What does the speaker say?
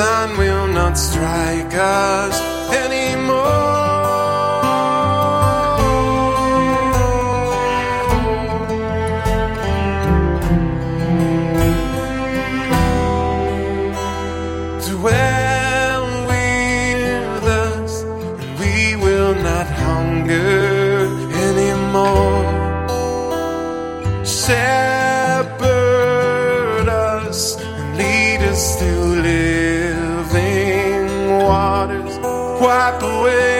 sun will not strike us anymore. Dwell with us, and we will not hunger anymore. Shepherd us and lead us to living waters. Wipe away